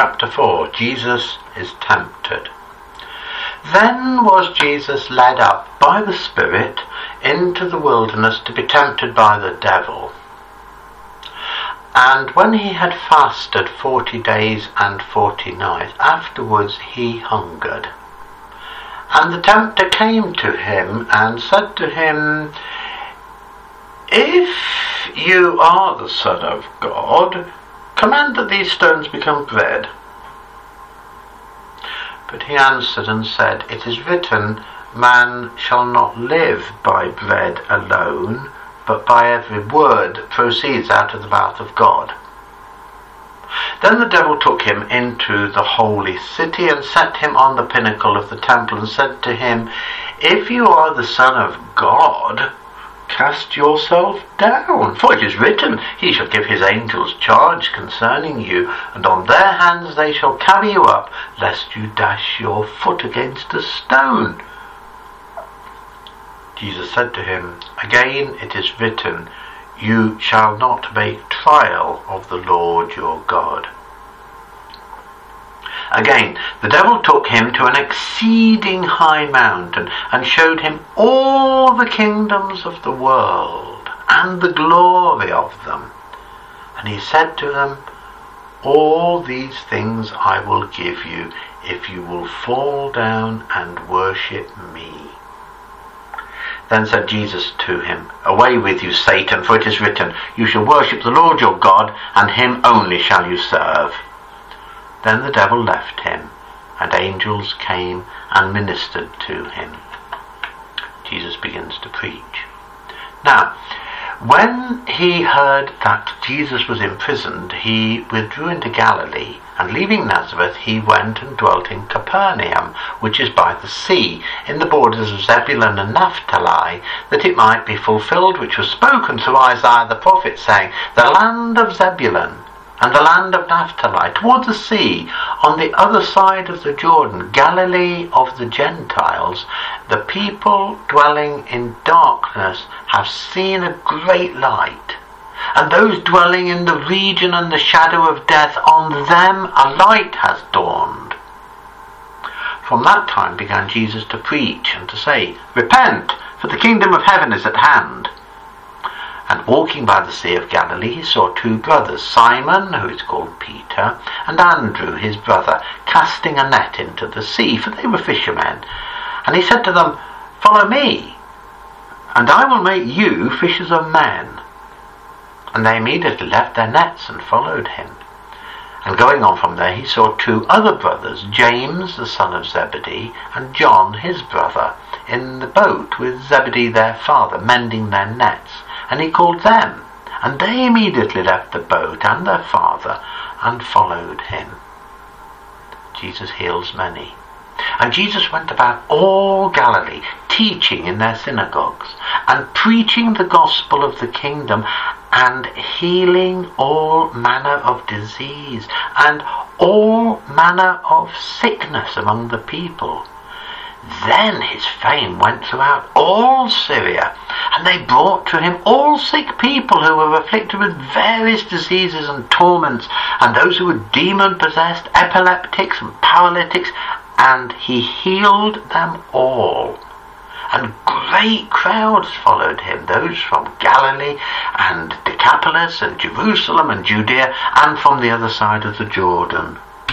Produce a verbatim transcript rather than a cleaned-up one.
chapter four. Jesus is tempted. Then was Jesus led up by the Spirit into the wilderness to be tempted by the devil. And when he had fasted forty days and forty nights, afterwards he hungered. And the tempter came to him and said to him, If you are the Son of God, command that these stones become bread. But he answered and said, It is written, Man shall not live by bread alone, but by every word that proceeds out of the mouth of God. Then the devil took him into the holy city and set him on the pinnacle of the temple and said to him, If you are the Son of God, cast yourself down, for it is written, He shall give his angels charge concerning you, and on their hands they shall carry you up, lest you dash your foot against a stone. Jesus said to him, Again it is written, You shall not make trial of the Lord your God. Again, the devil took him to an exceeding high mountain, and showed him all the kingdoms of the world, and the glory of them. And he said to them, All these things I will give you, if you will fall down and worship me. Then said Jesus to him, Away with you, Satan, for it is written, You shall worship the Lord your God, and him only shall you serve. Then the devil left him, and angels came and ministered to him. Jesus begins to preach. Now, when he heard that Jesus was imprisoned, he withdrew into Galilee, and leaving Nazareth, he went and dwelt in Capernaum, which is by the sea, in the borders of Zebulun and Naphtali, that it might be fulfilled which was spoken through Isaiah the prophet, saying, The land of Zebulun and the land of Naphtali, toward the sea, on the other side of the Jordan, Galilee of the Gentiles, the people dwelling in darkness have seen a great light. And those dwelling in the region and the shadow of death, on them a light has dawned. From that time began Jesus to preach and to say, Repent, for the kingdom of heaven is at hand. And walking by the Sea of Galilee, he saw two brothers, Simon, who is called Peter, and Andrew, his brother, casting a net into the sea, for they were fishermen. And he said to them, Follow me, and I will make you fishers of men. And they immediately left their nets and followed him. And going on from there, he saw two other brothers, James, the son of Zebedee, and John, his brother, in the boat with Zebedee their father, mending their nets. And he called them, and they immediately left the boat and their father, and followed him. Jesus heals many. And Jesus went about all Galilee, teaching in their synagogues, and preaching the gospel of the kingdom, and healing all manner of disease, and all manner of sickness among the people. Then his fame went throughout all Syria, and they brought to him all sick people who were afflicted with various diseases and torments, and those who were demon-possessed, epileptics and paralytics, and he healed them all. And great crowds followed him, those from Galilee and Decapolis and Jerusalem and Judea, and from the other side of the Jordan.